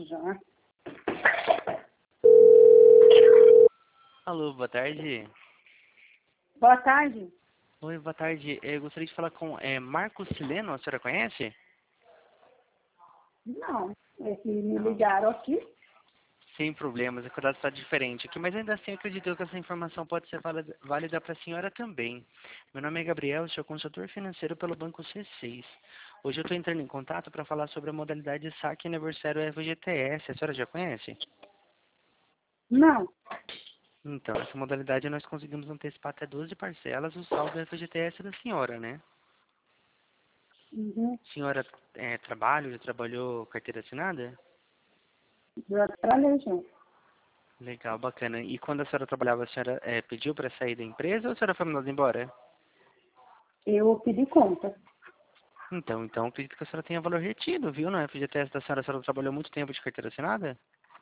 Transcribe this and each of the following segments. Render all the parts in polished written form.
já. Alô, boa tarde. Boa tarde. Oi, boa tarde. Eu gostaria de falar com Marcos Sileno, a senhora conhece? Não, é que me Não. ligaram aqui. Sem problemas, a cuidado está diferente aqui, mas ainda assim acredito que essa informação pode ser válida para a senhora também. Meu nome é Gabriel, sou consultor financeiro pelo Banco C6. Hoje eu estou entrando em contato para falar sobre a modalidade saque aniversário FGTS. A senhora já conhece? Não. Então, essa modalidade nós conseguimos antecipar até 12 parcelas o saldo do FGTS da senhora, né? Uhum. Senhora trabalha, já trabalhou carteira assinada? Já trabalhei, gente. Legal, bacana. E quando a senhora trabalhava, a senhora pediu para sair da empresa ou a senhora foi mandada embora? Eu pedi conta. Então acredito que a senhora tenha valor retido, viu? No FGTS da senhora, a senhora trabalhou muito tempo de carteira assinada?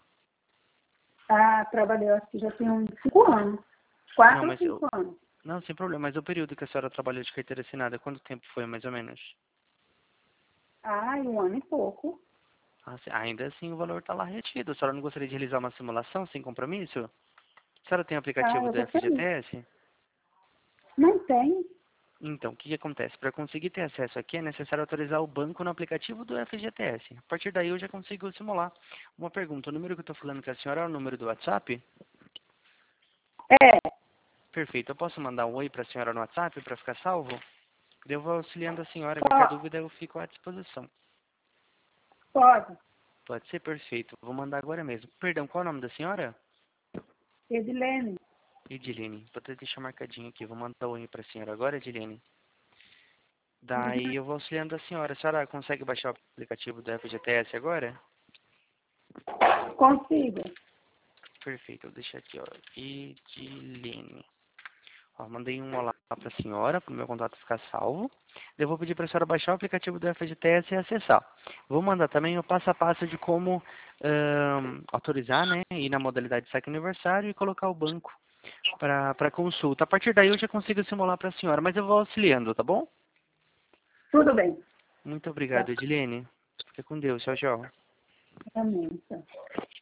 Ah, trabalhei, acho que já tem uns 5 anos. Não, 4 ou mas 5 anos. não, sem problema. Mas o período que a senhora trabalhou de carteira assinada, quanto tempo foi, mais ou menos? Ah, 1 ano e pouco. Ainda assim o valor está lá retido. A senhora não gostaria de realizar uma simulação sem compromisso? A senhora tem Ah, aplicativo eu do gostaria. FGTS? Não tem. Então, o que acontece? Para conseguir ter acesso aqui, é necessário autorizar o banco no aplicativo do FGTS. A partir daí, eu já consigo simular. Uma pergunta, o número que eu estou falando com a senhora é o número do WhatsApp? É, Perfeito, eu posso mandar um oi para a senhora no WhatsApp para ficar salvo? Eu vou auxiliando a senhora, qualquer pode. dúvida eu fico à disposição. Pode. Pode ser perfeito, vou mandar agora mesmo. Perdão, qual é o nome da senhora? Edilene. Edilene, vou até deixar marcadinho aqui, vou mandar um oi para a senhora agora, Edilene. Uhum. Daí eu vou auxiliando a senhora. A senhora consegue baixar o aplicativo do FGTS agora? Consigo. Perfeito, eu deixo aqui, ó, Edilene. Ó, mandei um olá para a senhora, para o meu contato ficar salvo. Eu vou pedir para a senhora baixar o aplicativo do FGTS e acessar. Vou mandar também o passo a passo de como autorizar, né, ir na modalidade saque aniversário e colocar o banco para consulta. A partir daí eu já consigo simular para a senhora, mas eu vou auxiliando, tá bom? Tudo bem. Muito obrigado, Edilene. Fica com Deus. Tchau, tchau. Amém. Então.